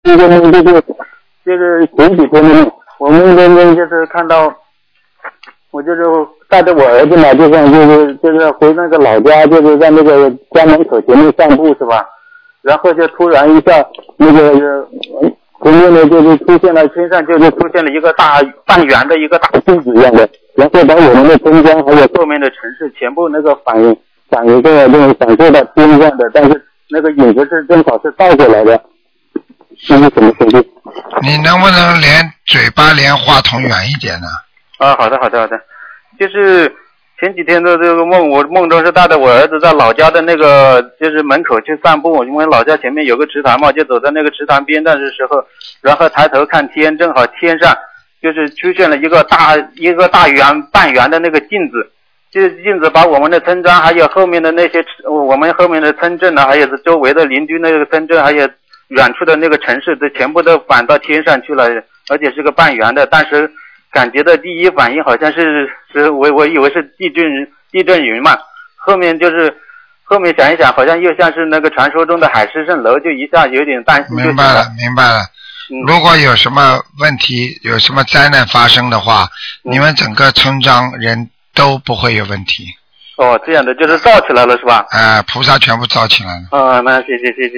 这个梦就是前几天的梦，我梦中就是看到，我就是带着我儿子嘛，就是回那个老家，就是在那个家门口前面散步是吧？然后就突然一下那个前面呢就是出现了天上就是出现了一个大半圆的一个大镜子一样的，然后把我们的村庄还有后面的城市全部那个反一个那种反射到天上的，但是那个影子是正好是倒过来的，这是什么东西？ 你能不能连嘴巴连话筒远一点呢？ 啊，好的，就是前几天的这个梦，我梦中是带着我儿子在老家的那个就是门口去散步，因为老家前面有个池塘嘛，就走在那个池塘边的时候，然后抬头看天，正好天上就是出现了一个大圆半圆的那个镜子，这镜子把我们的村庄还有后面的那些我们后面的村镇呢，还有周围的邻居那个村镇，还有远处的那个城市都全部都反到天上去了，而且是个半圆的，但是感觉的第一反应好像是我以为是地震云嘛，后面想一想，好像又像是那个传说中的海市蜃楼，就一下有点担心。 明白了。如果有什么问题，有什么灾难发生的话，你们整个村庄人都不会有问题。 哦，这样的就是造起来了是吧？ 菩萨全部造起来了。 那谢谢。